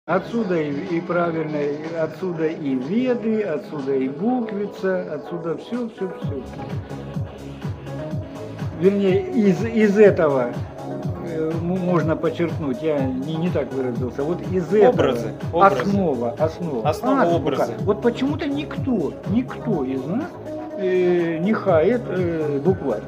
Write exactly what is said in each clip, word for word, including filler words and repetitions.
Отсюда и, и правильно, и отсюда и веды, отсюда и буквица, отсюда все, все, все. Вернее, из, из этого э, можно подчеркнуть, я не, не так выразился, вот из Образы, этого образы. основа, основа, Основа азбука. образа. Вот почему-то никто, никто из нас э, не хает э, букварь.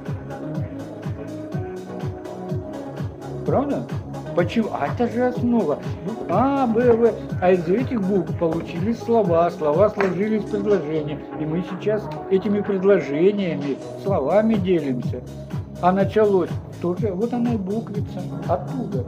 Правда? Почему? А это же основа. А, Б, В. А из этих букв получились слова. Слова сложились в предложения. И мы сейчас этими предложениями, словами делимся. А началось тоже, вот она и буквица. Оттуда.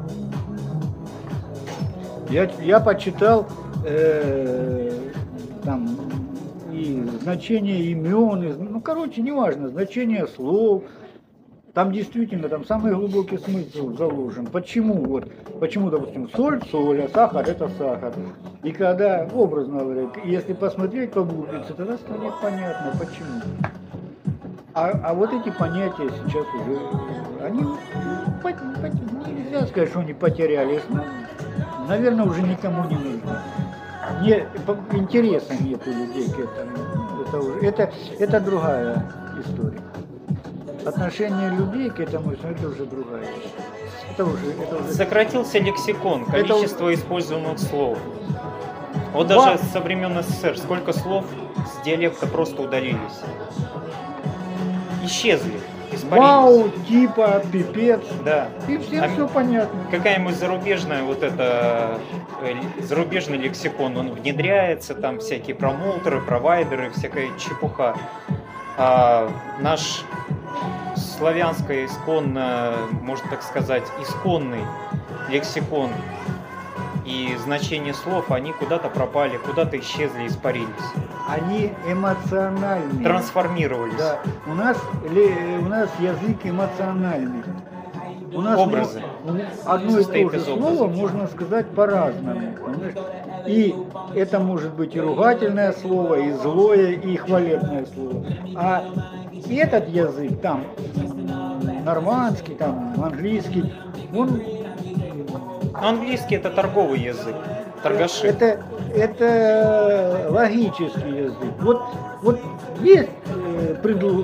Я, я почитал э, там и значение имен, и, ну, короче, неважно, значение слов. Там действительно, там самый глубокий смысл заложен. Почему? Вот, почему, допустим, соль, соль, а сахар это сахар. И когда, образно говоря, если посмотреть по буквице, тогда станет понятно, почему. А, а вот эти понятия сейчас уже, они, нельзя сказать, что они потерялись, но, наверное, уже никому не нужны. Не, интереса нет у людей к этому. Это, уже, это, это другая история. Отношение людей к этому, это уже другая вещь. Это уже, это уже... Сократился лексикон, количество это... используемых слов. Вот Вау. даже со времен СССР сколько слов с диалекта просто удалились. Исчезли, испарились. Вау, типа, пипец. Да. И всем а все понятно. Какая-нибудь зарубежная, вот это, зарубежный лексикон, он внедряется, там всякие промоутеры, провайдеры, всякая чепуха. А наш славянское исконно, можно так сказать, исконный лексикон и значение слов, они куда-то пропали, куда-то исчезли, испарились. Они эмоциональные. Трансформировались. Да. У нас, у нас язык эмоциональный. У нас образы. Одно и то же слово можно сказать по-разному. И это может быть и ругательное слово, и злое, и хвалебное слово. А этот язык, там, нормандский, там, английский, он... Английский это торговый язык, торгаши. Это, это логический язык. Вот, вот есть э, предлог...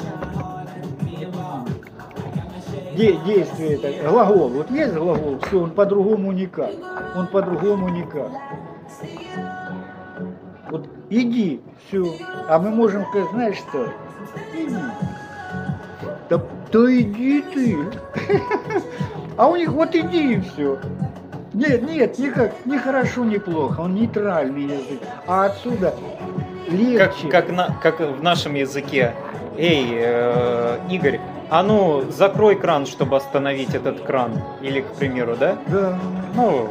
Де, действие, это, глагол. Вот есть глагол, все, он по-другому никак. Он по-другому никак. Вот иди, все. А мы можем сказать, знаешь что? Иди. Да, да иди ты. А у них вот иди и все. Нет, нет, никак, ни хорошо, ни плохо. Он нейтральный язык. А отсюда легче. Как, как, на, как в нашем языке. Эй, э, Игорь, а ну закрой кран, чтобы остановить этот кран. Или, к примеру, да? Да. Ну.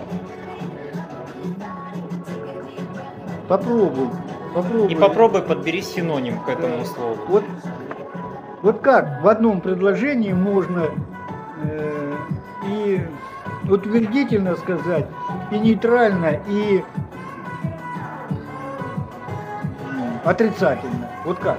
Попробуй. Попробуй. И попробуй подбери синоним к этому Да. слову. Вот, вот как в одном предложении можно э, и утвердительно сказать, и нейтрально, и ну, отрицательно. Вот как?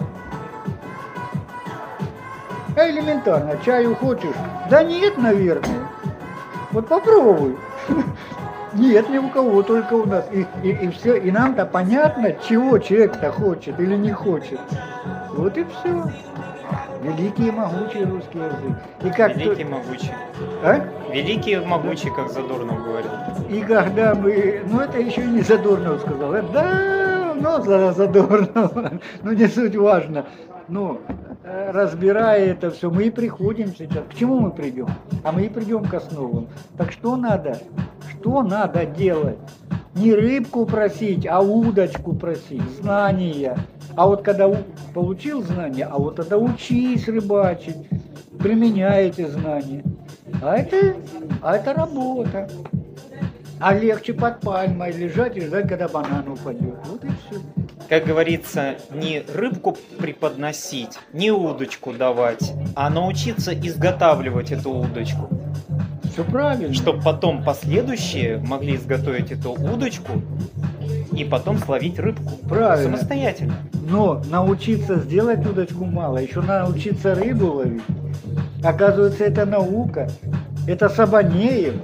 А элементарно. Чаю хочешь? Да нет, наверное. Вот попробуй. Нет, ни у кого, только у нас. И, и, и все. И нам-то понятно, чего человек-то хочет или не хочет. Вот и все. Великий и могучий русский язык. И как Великий и то... могучий. А? Великий и могучий, как Задорнов говорил. И когда мы... Ну, это еще и не Задорнов сказал. Да, ну, за Задорнов. Ну, не суть важно. Ну, разбирая это все, мы и приходим сейчас. К чему мы придем? А мы и придем к основам. Так что надо? Что надо делать? Не рыбку просить, а удочку просить, знания. А вот когда получил знания, а вот тогда учись рыбачить, применяй эти знания. А это, а это работа. А легче под пальмой лежать и ждать, когда банан упадет. Вот и все. Как говорится, не рыбку преподносить, не удочку давать, а научиться изготавливать эту удочку. Все правильно. Чтобы потом последующие могли изготовить эту удочку и потом словить рыбку. Правильно. Самостоятельно. Но научиться сделать удочку мало, еще научиться рыбу ловить. Оказывается, это наука. Это Сабанеев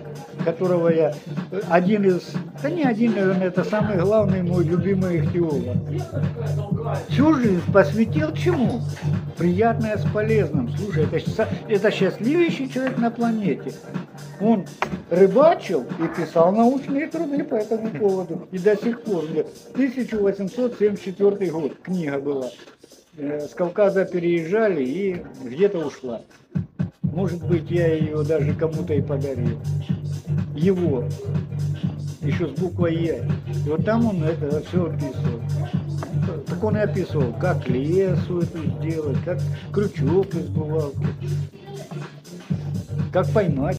которого я, один из, да не один, наверное, это самый главный мой любимый ихтиолог. Всю жизнь посвятил чему? Приятное с полезным. Слушай, это, ща- это счастливейший человек на планете. Он рыбачил и писал научные труды по этому поводу. И до сих пор, мне тысяча восемьсот семьдесят четвёртый год книга была. Э, С Кавказа переезжали и где-то ушла. Может быть, я ее даже кому-то и подарил. Его. Еще с буквой «Е». И вот там он это все описывал. Так он и описывал, как лесу эту сделать, как крючок из бувалки, как поймать